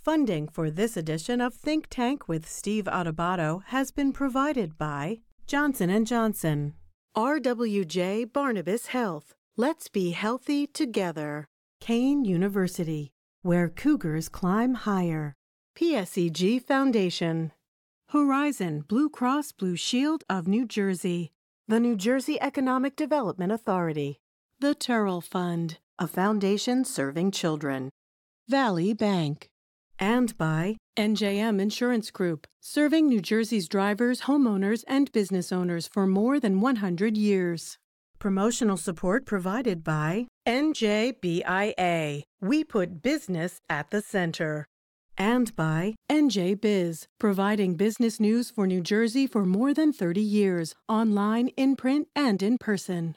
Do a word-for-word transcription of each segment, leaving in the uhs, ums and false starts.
Funding for this edition of Think Tank with Steve Adubato has been provided by Johnson and Johnson, R W J Barnabas Health. Let's be healthy together. Kane University, where cougars climb higher. P S E G Foundation. Horizon Blue Cross Blue Shield of New Jersey. The New Jersey Economic Development Authority. The Turrell Fund, a foundation serving children. Valley Bank. And by N J M Insurance Group, serving New Jersey's drivers, homeowners, and business owners for more than one hundred years. Promotional support provided by N J B I A. We put business at the center. And by N J Biz, providing business news for New Jersey for more than thirty years, online, in print, and in person.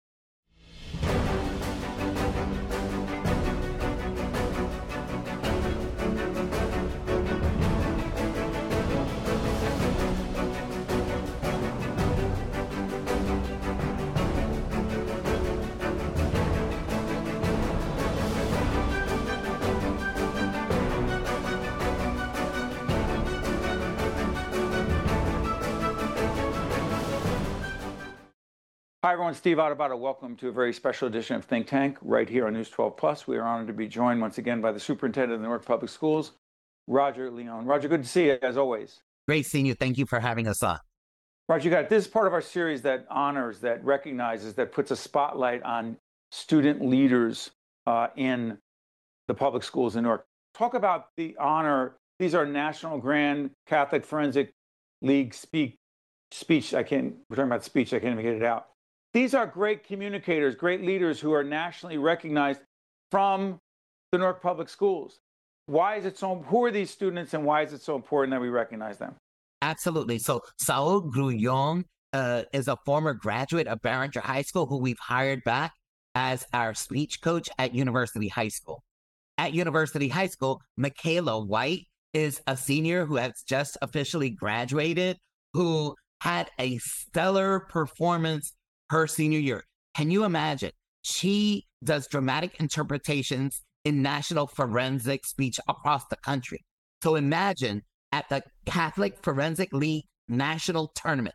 Hi, everyone. Steve Adubato. Welcome to a very special edition of Think Tank right here on News twelve plus. We are honored to be joined once again by the Superintendent of the Newark Public Schools, Roger Leone. Roger, good to see you, as always. Great seeing you. Thank you for having us on. Roger, you got it. This is part of our series that honors, that recognizes, that puts a spotlight on student leaders uh, in the public schools in Newark. Talk about the honor. These are National Grand Catholic Forensic League speak, speech. I can't, we're talking about speech. I can't even get it out. These are great communicators, great leaders who are nationally recognized from the Newark Public Schools. Why is it so, who are these students and why is it so important that we recognize them? Absolutely. So Saul Grullon uh, is a former graduate of Barringer High School who we've hired back as our speech coach at University High School. At University High School, Michaela White is a senior who has just officially graduated, who had a stellar performance her senior year. Can you imagine? She does dramatic interpretations in national forensic speech across the country. So imagine at the Catholic Forensic League National Tournament,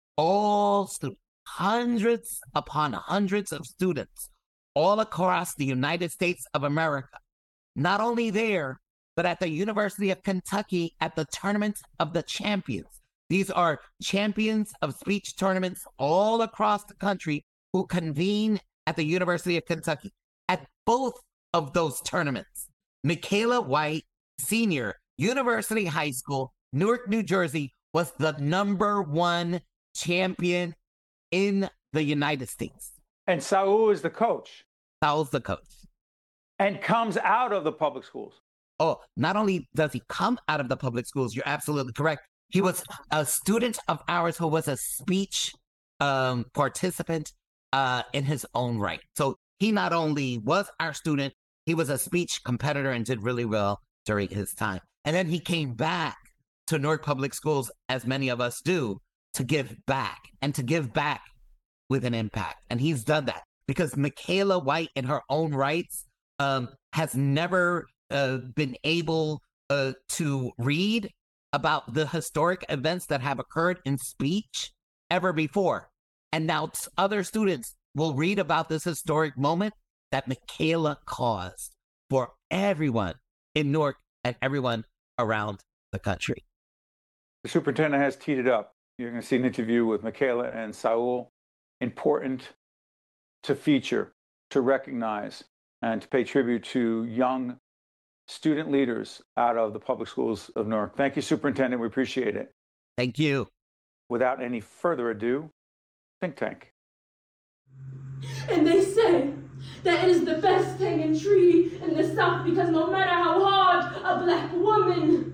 all students, hundreds upon hundreds of students, all across the United States of America, not only there, but at the University of Kentucky at the Tournament of the Champions. These are champions of speech tournaments all across the country who convene at the University of Kentucky. At both of those tournaments, Michaela White, senior, University High School, Newark, New Jersey, was the number one champion in the United States. And Saul is the coach. Saul's the coach. And comes out of the public schools. Oh, not only does he come out of the public schools, you're absolutely correct. He was a student of ours who was a speech um, participant uh, in his own right. So he not only was our student, he was a speech competitor and did really well during his time. And then he came back to Newark Public Schools, as many of us do, to give back and to give back with an impact. And he's done that because Michaela White, in her own rights, um, has never uh, been able uh, to read about the historic events that have occurred in speech ever before. And now other students will read about this historic moment that Michaela caused for everyone in Newark and everyone around the country. The superintendent has teed it up. You're going to see an interview with Michaela and Saul. Important to feature, to recognize, and to pay tribute to young student leaders out of the public schools of Newark. Thank you, Superintendent. We appreciate it. Thank you. Without any further ado, Think Tank. And they say that it is the best hanging tree in the South because no matter how hard a black woman,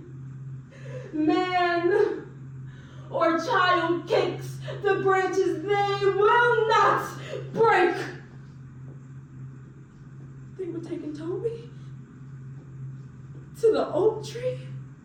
man, or child kicks the branches, they will not break. They were taking Toby to the oak tree.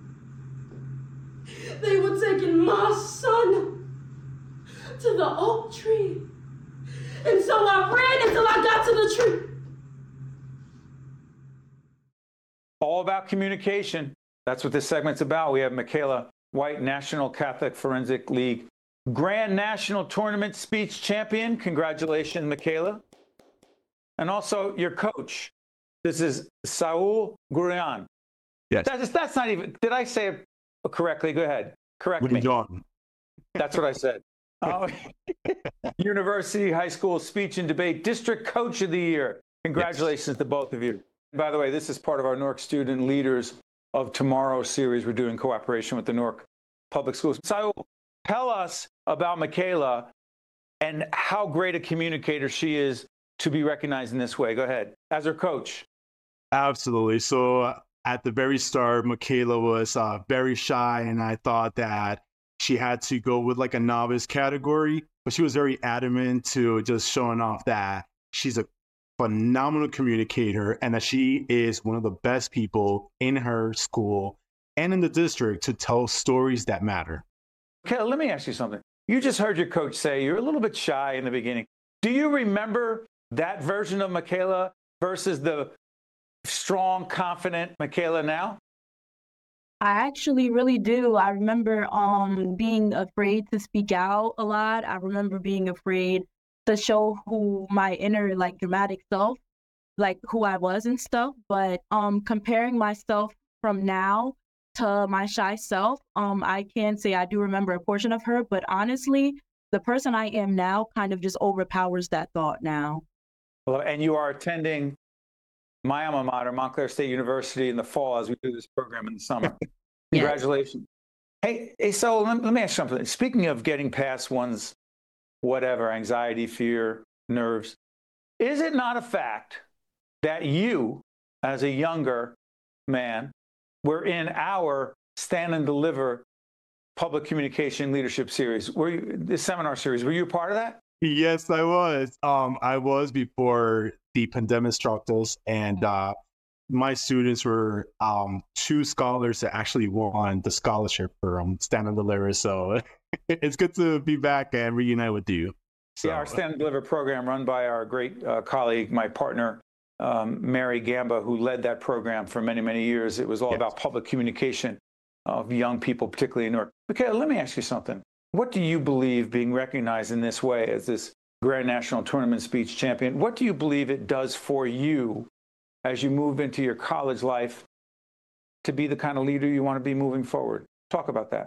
They were taking my son to the oak tree. And so I ran until I got to the tree. all about communication. That's what this segment's about. We have Michaela White, National Catholic Forensic League Grand National Tournament Speech Champion. Congratulations, Michaela. And also your coach. This is Saul Gruyan. Yes. That's, that's not even, did I say it correctly? Go ahead. Correct me. John. That's what I said. Oh, University High School Speech and Debate District Coach of the Year. Congratulations yes. to both of you. By the way, this is part of our Newark Student Leaders of Tomorrow series we're doing in cooperation with the Newark Public Schools. So tell us about Michaela and how great a communicator she is to be recognized in this way. Go ahead. As her coach. Absolutely. So uh, at the very start, Michaela was uh, very shy, and I thought that she had to go with like a novice category, but she was very adamant to just showing off that she's a phenomenal communicator and that she is one of the best people in her school and in the district to tell stories that matter. Okay, let me ask you something. You just heard your coach say you're a little bit shy in the beginning. Do you remember that version of Michaela versus the strong, confident Michaela now? I actually really do. I remember um being afraid to speak out a lot. I remember being afraid to show who my inner like dramatic self, like who I was and stuff. But um comparing myself from now to my shy self, um I can say I do remember a portion of her, but honestly, the person I am now kind of just overpowers that thought now. Well, and you are attending my alma mater, Montclair State University, in the fall as we do this program in the summer. Congratulations. Yes. Hey, hey, so let, let me ask you something. Speaking of getting past one's whatever, anxiety, fear, nerves, is it not a fact that you, as a younger man, were in our Stand and Deliver public communication leadership series? Were you, this seminar series, were you a part of that? Yes, I was. Um, I was before the pandemic struck us, and uh, my students were um, two scholars that actually won the scholarship for um, Stand and Deliver. So it's good to be back and reunite with you. So. Yeah, our Stand and Deliver program run by our great uh, colleague, my partner, um, Mary Gamba, who led that program for many, many years. It was all yes. about public communication of young people, particularly in Newark. Okay, let me ask you something. What do you believe being recognized in this way as this Grand National Tournament Speech Champion, what do you believe it does for you as you move into your college life to be the kind of leader you want to be moving forward? Talk about that.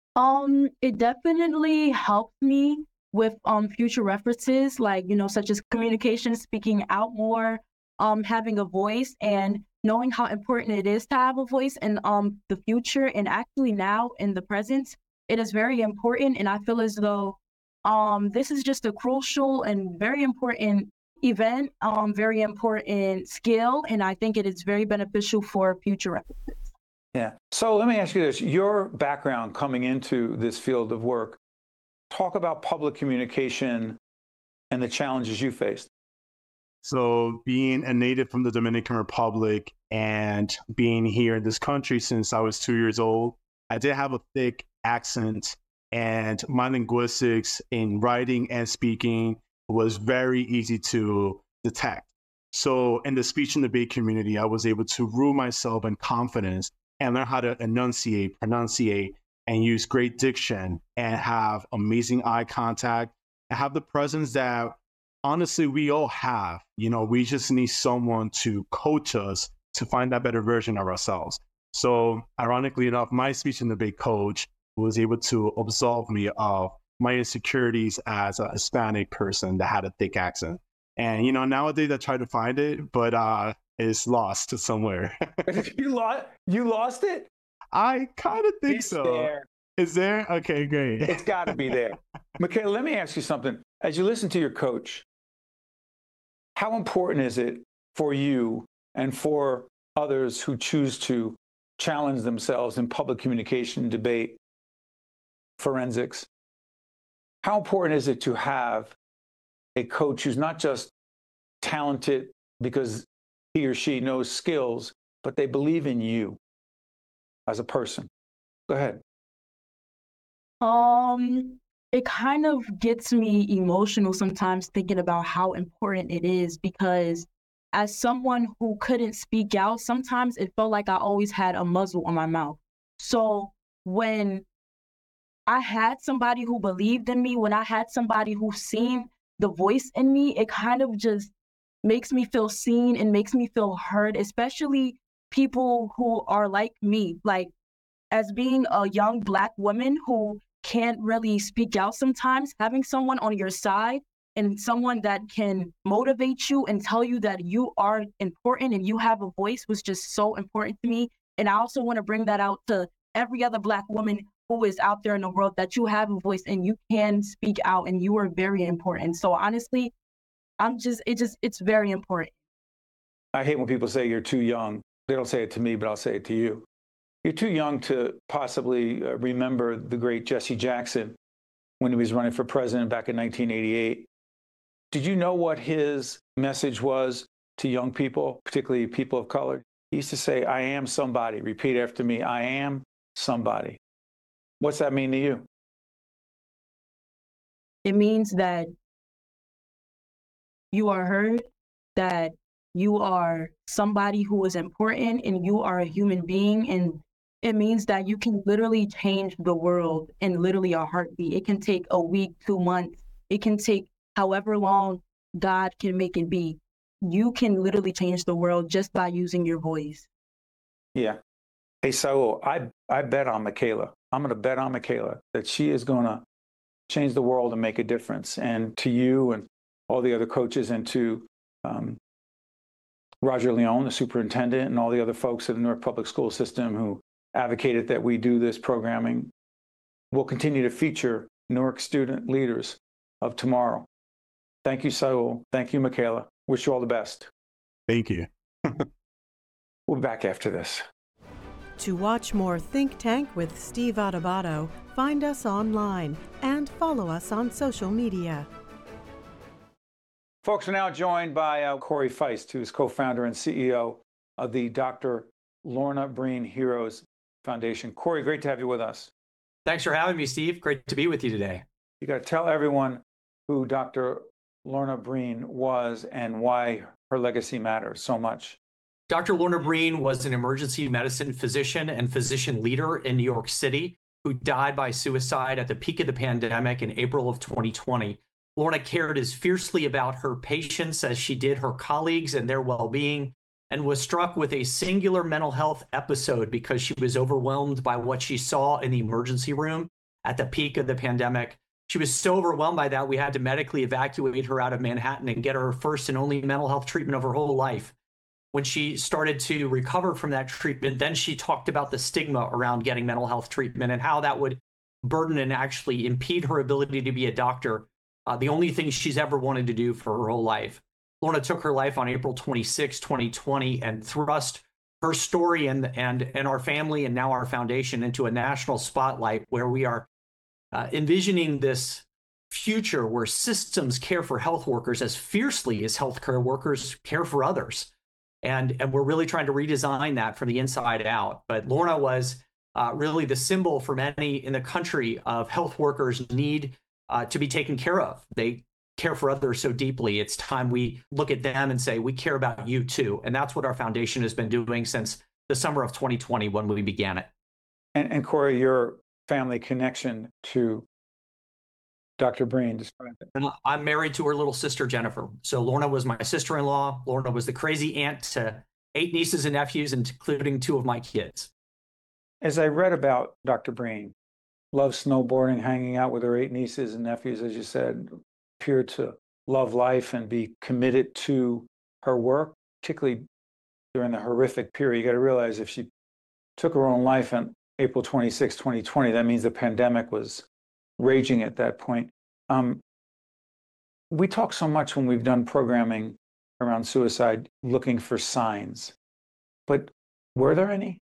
Um, it definitely helped me with um future references, like, you know, such as communication, speaking out more, um, having a voice, and knowing how important it is to have a voice in um the future, and actually now in the present. It is very important, and I feel as though um, this is just a crucial and very important event, um, very important skill, and I think it is very beneficial for future references. Yeah. So let me ask you this. Your background coming into this field of work, talk about public communication and the challenges you faced. So being a native from the Dominican Republic and being here in this country since I was two years old, I did have a thick accent, and my linguistics in writing and speaking was very easy to detect. So in the speech and debate community, I was able to rule myself in confidence and learn how to enunciate, pronunciate, and use great diction and have amazing eye contact and have the presence that honestly we all have. You know, we just need someone to coach us to find that better version of ourselves. So ironically enough, my speech and debate coach was able to absolve me of my insecurities as a Hispanic person that had a thick accent. And, you know, nowadays I try to find it, but uh, it's lost to somewhere. you, lost, you lost it? I kind of think it's so. There. Is there? Okay, great. It's got to be there. Michaela, let me ask you something. As you listen to your coach, how important is it for you and for others who choose to challenge themselves in public communication, debate, forensics? How important is it to have a coach who's not just talented because he or she knows skills, but they believe in you as a person? Go ahead. Um, it kind of gets me emotional sometimes thinking about how important it is, because as someone who couldn't speak out, sometimes it felt like I always had a muzzle on my mouth. So when I had somebody who believed in me, when I had somebody who seen the voice in me, it kind of just makes me feel seen and makes me feel heard, especially people who are like me. Like, as being a young Black woman who can't really speak out sometimes, having someone on your side and someone that can motivate you and tell you that you are important and you have a voice was just so important to me. And I also want to bring that out to every other Black woman who is out there in the world, that you have a voice and you can speak out and you are very important. So honestly, I'm just, it just, it's very important. I hate when people say you're too young. They don't say it to me, but I'll say it to you. You're too young to possibly uh, remember the great Jesse Jackson when he was running for president back in nineteen eighty-eight. Did you know what his message was to young people, particularly people of color? He used to say, I am somebody. Repeat after me, I am somebody. What's that mean to you? It means that you are heard, that you are somebody who is important and you are a human being. And it means that you can literally change the world in literally a heartbeat. It can take a week, two months. It can take however long God can make it be. You can literally change the world just by using your voice. Yeah. Hey, Saul, I, I bet on Michaela. I'm going to bet on Michaela that she is going to change the world and make a difference. And to you and all the other coaches, and to um, Roger Leone, the superintendent, and all the other folks at the Newark Public School System who advocated that we do this programming. We'll continue to feature Newark student leaders of tomorrow. Thank you, Saul. Thank you, Michaela. Wish you all the best. Thank you. We'll be back after this. To watch more Think Tank with Steve Adubato, find us online and follow us on social media. Folks, we're now joined by uh, Corey Feist, who is co-founder and C E O of the Doctor Lorna Breen Heroes Foundation. Corey, great to have you with us. Thanks for having me, Steve. Great to be with you today. You got to tell everyone who Doctor Lorna Breen was and why her legacy matters so much. Doctor Lorna Breen was an emergency medicine physician and physician leader in New York City who died by suicide at the peak of the pandemic in April of twenty twenty. Lorna cared as fiercely about her patients as she did her colleagues and their well-being, and was struck with a singular mental health episode because she was overwhelmed by what she saw in the emergency room at the peak of the pandemic. She was so overwhelmed by that, we had to medically evacuate her out of Manhattan and get her first and only mental health treatment of her whole life. When she started to recover from that treatment, then she talked about the stigma around getting mental health treatment and how that would burden and actually impede her ability to be a doctor, uh, the only thing she's ever wanted to do for her whole life. Lorna took her life on April twenty-sixth, twenty twenty, and thrust her story and, and, and our family and now our foundation into a national spotlight where we are uh, envisioning this future where systems care for health workers as fiercely as healthcare workers care for others. And, and we're really trying to redesign that from the inside out. But Lorna was uh, really the symbol for many in the country of health workers need uh, to be taken care of. They care for others so deeply. It's time we look at them and say, we care about you too. And that's what our foundation has been doing since the summer of twenty twenty when we began it. And, and Corey, your family connection to Doctor Breen, describe it. And I'm married to her little sister, Jennifer. So Lorna was my sister-in-law. Lorna was the crazy aunt to eight nieces and nephews, including two of my kids. As I read about Doctor Breen, loved snowboarding, hanging out with her eight nieces and nephews, as you said, appeared to love life and be committed to her work, particularly during the horrific period. You got to realize if she took her own life on April twenty-sixth, twenty twenty, that means the pandemic was raging at that point. Um, we talk so much when we've done programming around suicide, looking for signs, but were there any?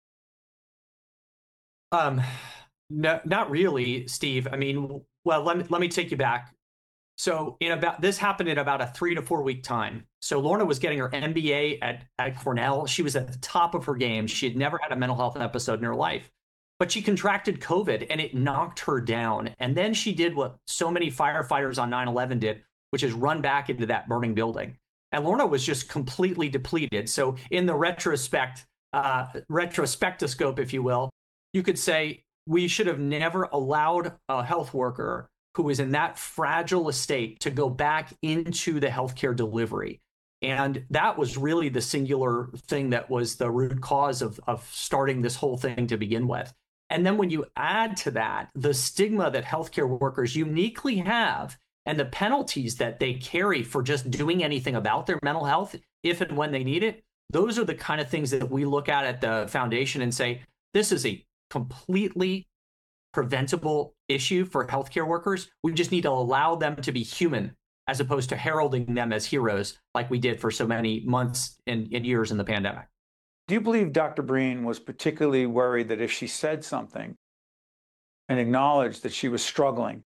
Um, no, not really, Steve. I mean, well, let me, let me take you back. So in about, this happened in about a three to four week time. So Lorna was getting her M B A at, at Cornell. She was at the top of her game. She had never had a mental health episode in her life. But she contracted COVID and it knocked her down. And then she did what so many firefighters on nine eleven did, which is run back into that burning building. And Lorna was just completely depleted. So in the retrospect, uh, retrospectoscope, if you will, you could say we should have never allowed a health worker who was in that fragile a state to go back into the healthcare delivery. And that was really the singular thing that was the root cause of, of starting this whole thing to begin with. And then when you add to that the stigma that healthcare workers uniquely have and the penalties that they carry for just doing anything about their mental health, if and when they need it, those are the kind of things that we look at at the foundation and say, this is a completely preventable issue for healthcare workers. We just need to allow them to be human as opposed to heralding them as heroes like we did for so many months and, and years in the pandemic. Do you believe Doctor Breen was particularly worried that if she said something and acknowledged that she was struggling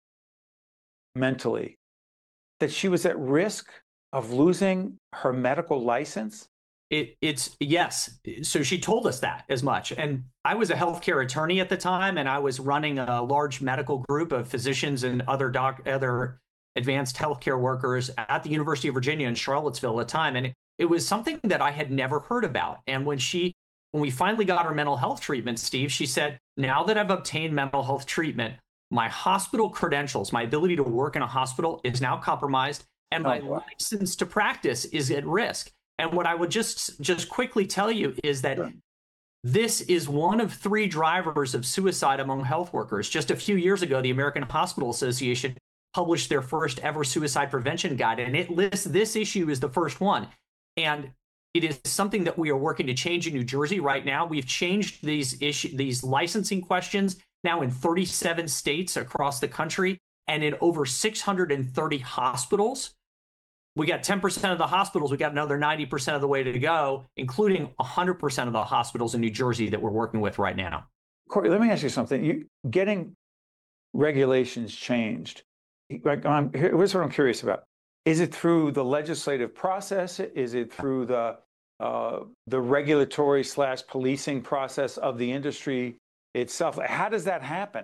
mentally, that she was at risk of losing her medical license? It, it's yes. So she told us that as much. And I was a healthcare attorney at the time, and I was running a large medical group of physicians and other doc, other advanced healthcare workers at the University of Virginia in Charlottesville at the time. And it, it was something that I had never heard about. And when she, when we finally got her mental health treatment, Steve, she said, now that I've obtained mental health treatment, my hospital credentials, my ability to work in a hospital is now compromised, and my Oh, wow. license to practice is at risk. And what I would just just quickly tell you is that Sure. this is one of three drivers of suicide among health workers. Just a few years ago, the American Hospital Association published their first ever suicide prevention guide, and it lists this issue as the first one. And it is something that we are working to change in New Jersey right now. We've changed these issue, these licensing questions now in thirty-seven states across the country and in over six hundred thirty hospitals. We got ten percent of the hospitals. We got another ninety percent of the way to go, including one hundred percent of the hospitals in New Jersey that we're working with right now. Corey, let me ask you something. You, getting regulations changed, like, I'm, here's what I'm curious about. Is it through the legislative process? Is it through the uh, the regulatory slash policing process of the industry itself? How does that happen?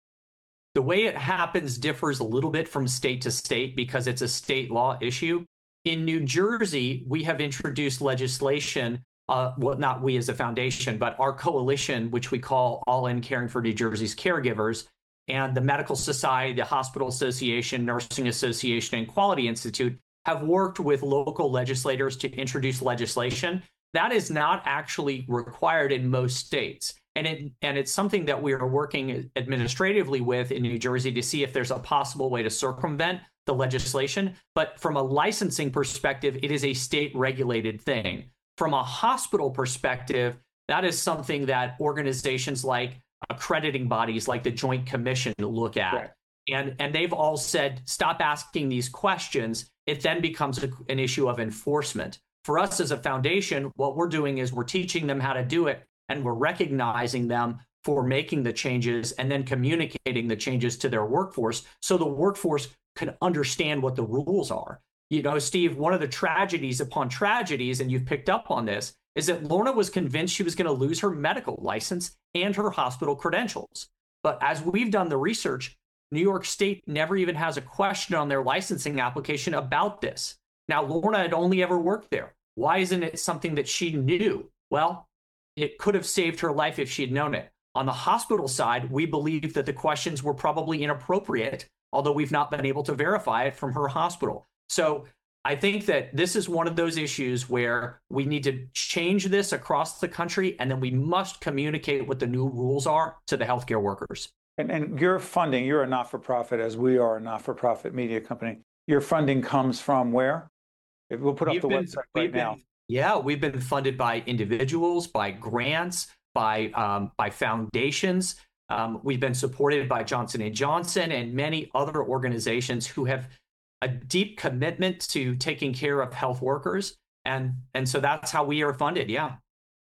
The way it happens differs a little bit from state to state because it's a state law issue. In New Jersey, we have introduced legislation, uh, well, not we as a foundation, but our coalition, which we call All In Caring for New Jersey's Caregivers, and the Medical Society, the Hospital Association, Nursing Association, and Quality Institute have worked with local legislators to introduce legislation. That is not actually required in most states. And it and it's something that we are working administratively with in New Jersey to see if there's a possible way to circumvent the legislation. But from a licensing perspective, it is a state regulated thing. From a hospital perspective, that is something that organizations like accrediting bodies like the Joint Commission look at. Right. And, and they've all said, stop asking these questions. It then becomes a, an issue of enforcement. For us as a foundation, what we're doing is we're teaching them how to do it, and we're recognizing them for making the changes and then communicating the changes to their workforce so the workforce can understand what the rules are. You know, Steve, one of the tragedies upon tragedies, and you've picked up on this, is that Lorna was convinced she was going to lose her medical license and her hospital credentials. But as we've done the research, New York State never even has a question on their licensing application about this. Now, Lorna had only ever worked there. Why isn't it something that she knew? Well, it could have saved her life if she had known it. On the hospital side, we believe that the questions were probably inappropriate, although we've not been able to verify it from her hospital. So I think that this is one of those issues where we need to change this across the country, and then we must communicate what the new rules are to the healthcare workers. And, and your funding, you're a not-for-profit, as we are a not-for-profit media company. Your funding comes from where? If we'll put up We've the been- website we've right been- now. Yeah, we've been funded by individuals, by grants, by um, by foundations. Um, we've been supported by Johnson and Johnson and many other organizations who have a deep commitment to taking care of health workers. And, and so that's how we are funded. Yeah.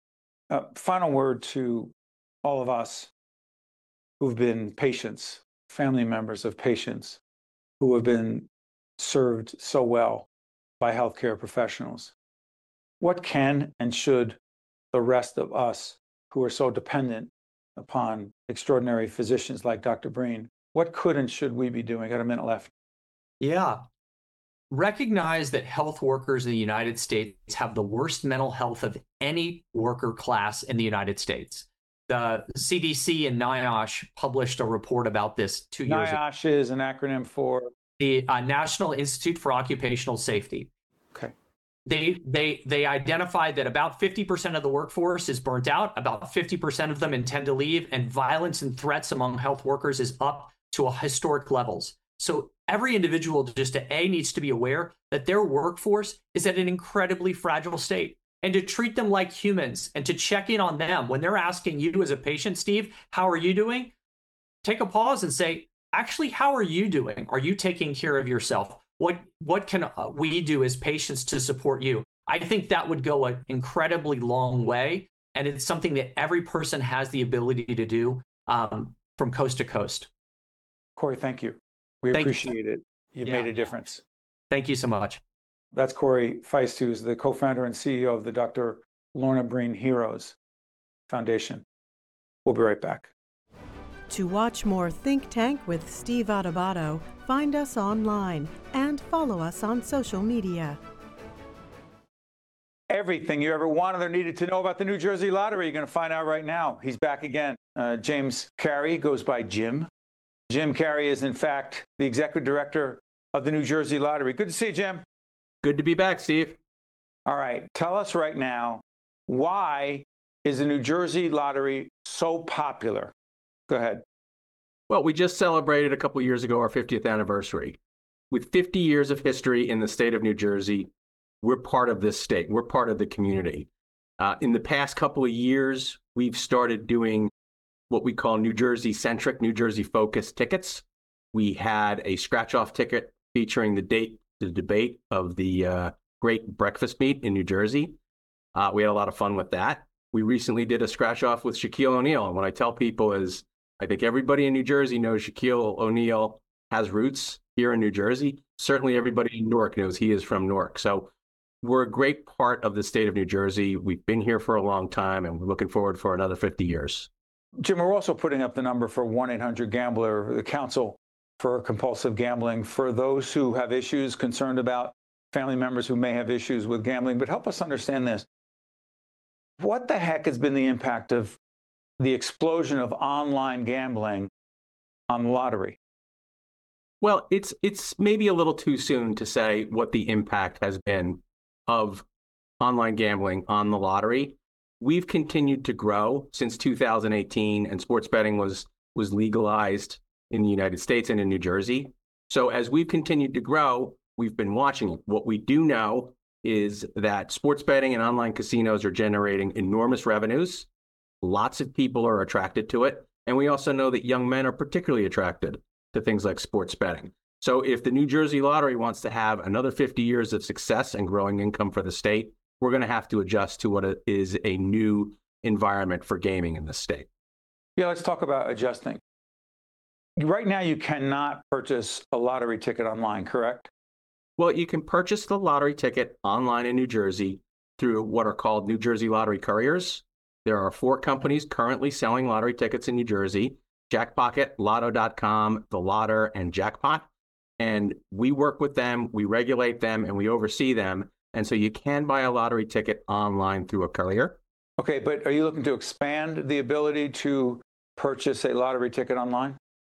Uh, final word to all of us who've been patients, family members of patients who have been served so well by healthcare professionals. What can and should the rest of us who are so dependent upon extraordinary physicians like Doctor Breen, what could and should we be doing? Got a minute left. Yeah. recognize that health workers in the United States have the worst mental health of any worker class in the United States. The C D C and NIOSH published a report about this two years ago. NIOSH is an acronym for? The uh, National Institute for Occupational Safety. Okay. They, they, they identified that about fifty percent of the workforce is burnt out, about fifty percent of them intend to leave, and violence and threats among health workers is up to a historic levels. So every individual just to A, needs to be aware that their workforce is at an incredibly fragile state, and to treat them like humans and to check in on them when they're asking you as a patient, Steve, how are you doing? Take a pause and say, actually, how are you doing? Are you taking care of yourself? What, what can we do as patients to support you? I think that would go an incredibly long way. And it's something that every person has the ability to do um, from coast to coast. Corey, thank you. We Thank appreciate you. it. You've Yeah. made a difference. Thank you so much. That's Corey Feist, who's the co-founder and C E O of the Doctor Lorna Breen Heroes Foundation. We'll be right back. To watch more Think Tank with Steve Adubato, find us online and follow us on social media. Everything you ever wanted or needed to know about the New Jersey Lottery, you're going to find out right now. He's back again. Uh, James Carey goes by Jim. Jim Carey is, in fact, the executive director of the New Jersey Lottery. Good to see you, Jim. Good to be back, Steve. All right. Tell us right now, why is the New Jersey Lottery so popular? Go ahead. Well, we just celebrated a couple years ago our fiftieth anniversary. With fifty years of history in the state of New Jersey, we're part of this state. We're part of the community. Uh, in the past couple of years, we've started doing what we call New Jersey-centric, New Jersey-focused tickets. We had a scratch-off ticket featuring the date, the debate of the uh, great breakfast meat in New Jersey. Uh, we had a lot of fun with that. We recently did a scratch-off with Shaquille O'Neal. And what I tell people is, I think everybody in New Jersey knows Shaquille O'Neal has roots here in New Jersey. Certainly everybody in Newark knows he is from Newark. So we're a great part of the state of New Jersey. We've been here for a long time, and we're looking forward for another fifty years. Jim, we're also putting up the number for one eight hundred gambler, the Council for Compulsive Gambling, for those who have issues, concerned about family members who may have issues with gambling. But help us understand this. What the heck has been the impact of the explosion of online gambling on the lottery? Well, it's it's maybe a little too soon to say what the impact has been of online gambling on the lottery. We've continued to grow since two thousand eighteen, and sports betting was was legalized in the United States and in New Jersey. So as we've continued to grow, we've been watching it. What we do know is that sports betting and online casinos are generating enormous revenues. Lots of people are attracted to it. And we also know that young men are particularly attracted to things like sports betting. So if the New Jersey Lottery wants to have another fifty years of success and growing income for the state, we're going to have to adjust to what is a new environment for gaming in the state. Yeah, let's talk about adjusting. Right now, you cannot purchase a lottery ticket online, correct? Well, you can purchase the lottery ticket online in New Jersey through what are called New Jersey Lottery Couriers. There are four companies currently selling lottery tickets in New Jersey: Jackpocket, Lotto dot com, The Lotter, and Jackpot. And we work with them, we regulate them, and we oversee them. And so you can buy a lottery ticket online through a courier. Okay, but are you looking to expand the ability to purchase a lottery ticket online?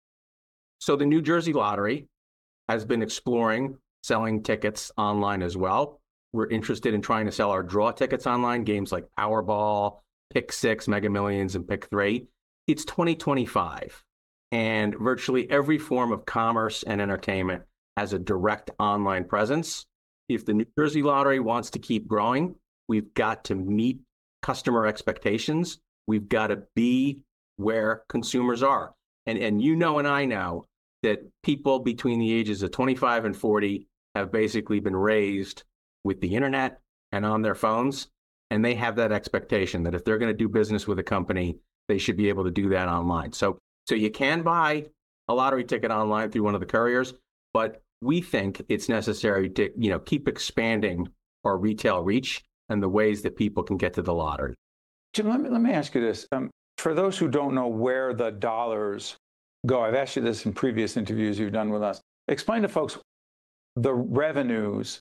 So the New Jersey Lottery has been exploring selling tickets online as well. We're interested in trying to sell our draw tickets online, games like Powerball, Pick Six, Mega Millions, and Pick Three. It's twenty twenty-five, and virtually every form of commerce and entertainment has a direct online presence. If the New Jersey Lottery wants to keep growing, we've got to meet customer expectations. We've got to be where consumers are. And, and you know and I know that people between the ages of twenty-five and forty have basically been raised with the internet and on their phones. And they have that expectation that if they're going to do business with a company, they should be able to do that online. So, so you can buy a lottery ticket online through one of the couriers, but we think it's necessary to, you know, keep expanding our retail reach and the ways that people can get to the lottery. Jim, let me, let me ask you this. Um, for those who don't know where the dollars go, I've asked you this in previous interviews you've done with us. Explain to folks, the revenues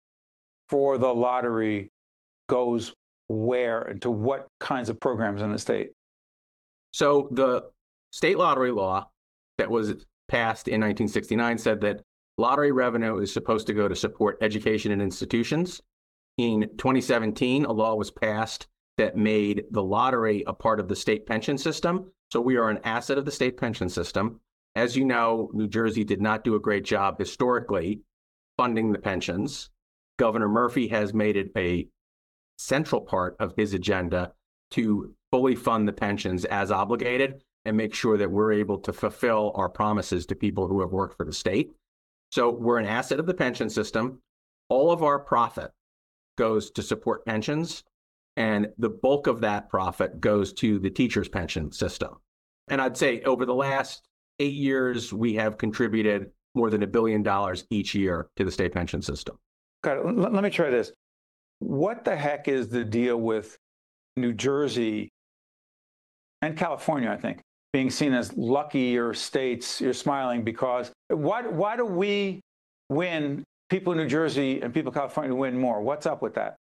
for the lottery goes where and to what kinds of programs in the state? So the state lottery law that was passed in nineteen sixty-nine said that lottery revenue is supposed to go to support education and institutions. In twenty seventeen, a law was passed that made the lottery a part of the state pension system. So we are an asset of the state pension system. As you know, New Jersey did not do a great job historically funding the pensions. Governor Murphy has made it a central part of his agenda to fully fund the pensions as obligated and make sure that we're able to fulfill our promises to people who have worked for the state. So we're an asset of the pension system. All of our profit goes to support pensions, and the bulk of that profit goes to the teachers' pension system. And I'd say over the last eight years, we have contributed more than a billion dollars each year to the state pension system. Got it. Let, let me try this. What the heck is the deal with New Jersey and California, I think, being seen as luckier states? You're smiling because why, why do we win, people in New Jersey and people in California win more? What's up with that?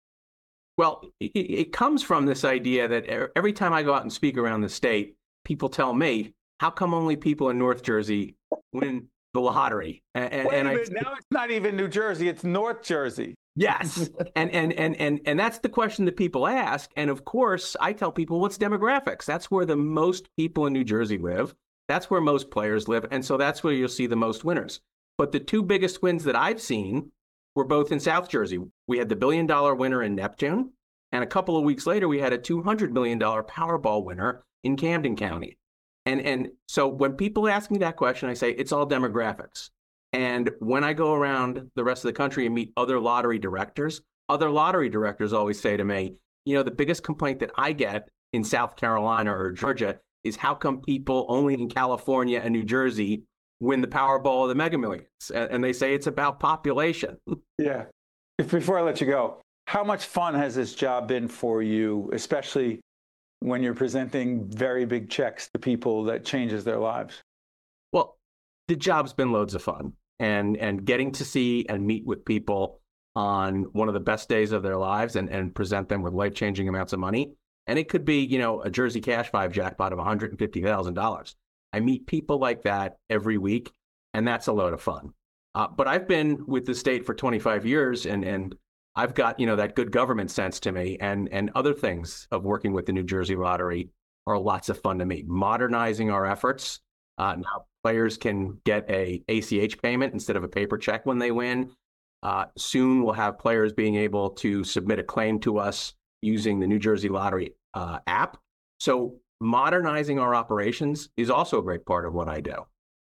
Well, it, it comes from this idea that every time I go out and speak around the state, people tell me, how come only people in North Jersey win the lottery? And, and, Wait and a I, minute, now it's not even New Jersey, it's North Jersey. Yes. and, and, and, and, and that's the question that people ask. And of course, I tell people, what's demographics? That's where the most people in New Jersey live. That's where most players live. And so that's where you'll see the most winners. But the two biggest wins that I've seen were both in South Jersey. We had the billion dollar winner in Neptune. And a couple of weeks later, we had a two hundred million dollars Powerball winner in Camden County. And, and so when people ask me that question, I say, it's all demographics. And when I go around the rest of the country and meet other lottery directors, other lottery directors always say to me, you know, the biggest complaint that I get in South Carolina or Georgia is how come people only in California and New Jersey win the Powerball or the Mega Millions? And, and they say it's about population. Yeah. Before I let you go, how much fun has this job been for you, especially when you're presenting very big checks to people that changes their lives? Well, the job's been loads of fun. And and getting to see and meet with people on one of the best days of their lives and, and present them with life-changing amounts of money. And it could be, you know, a Jersey Cash five jackpot of one hundred fifty thousand dollars. I meet people like that every week, and that's a load of fun. Uh, but I've been with the state for twenty-five years, and and I've got, you know, that good government sense to me, and and other things of working with the New Jersey Lottery are lots of fun to me. Modernizing our efforts. Uh, now players can get a A C H payment instead of a paper check when they win. Uh, soon we'll have players being able to submit a claim to us using the New Jersey Lottery uh, app. So modernizing our operations is also a great part of what I do.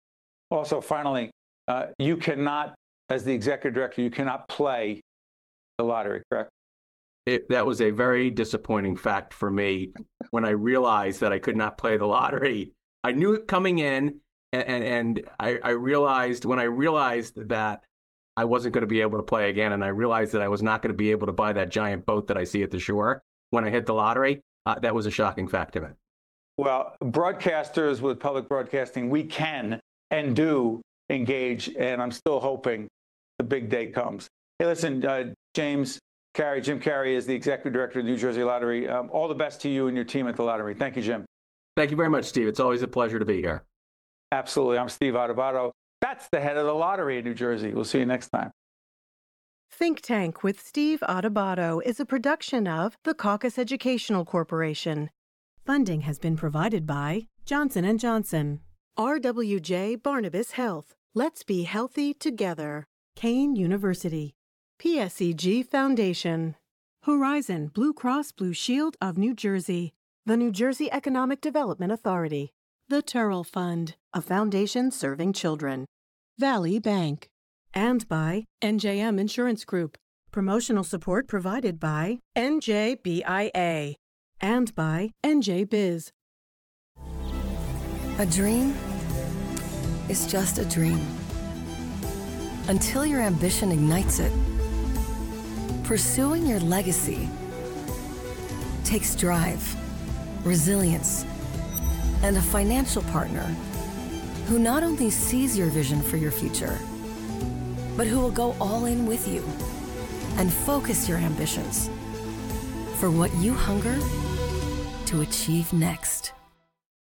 Also, finally, uh, you cannot, as the executive director, you cannot play the lottery, correct? It, that was a very disappointing fact for me when I realized that I could not play the lottery. I knew it coming in, and, and, and I, I realized when I realized that I wasn't going to be able to play again, and I realized that I was not going to be able to buy that giant boat that I see at the shore when I hit the lottery, uh, that was a shocking fact to me. Well, broadcasters with public broadcasting, we can and do engage, and I'm still hoping the big day comes. Hey, listen, uh, James Carey, Jim Carey is the executive director of the New Jersey Lottery. Um, all the best to you and your team at the lottery. Thank you, Jim. Thank you very much, Steve. It's always a pleasure to be here. Absolutely. I'm Steve Adubato. That's the head of the lottery in New Jersey. We'll see you next time. Think Tank with Steve Adubato is a production of the Caucus Educational Corporation. Funding has been provided by Johnson and Johnson, R W J Barnabas Health, Let's Be Healthy Together, Kane University, P S E G Foundation, Horizon Blue Cross Blue Shield of New Jersey, the New Jersey Economic Development Authority, the Turrell Fund, a foundation serving children, Valley Bank, and by N J M Insurance Group. Promotional support provided by N J B I A and by N J Biz. A dream is just a dream until your ambition ignites it. Pursuing your legacy takes drive, resilience, and a financial partner who not only sees your vision for your future, but who will go all in with you and focus your ambitions for what you hunger to achieve next.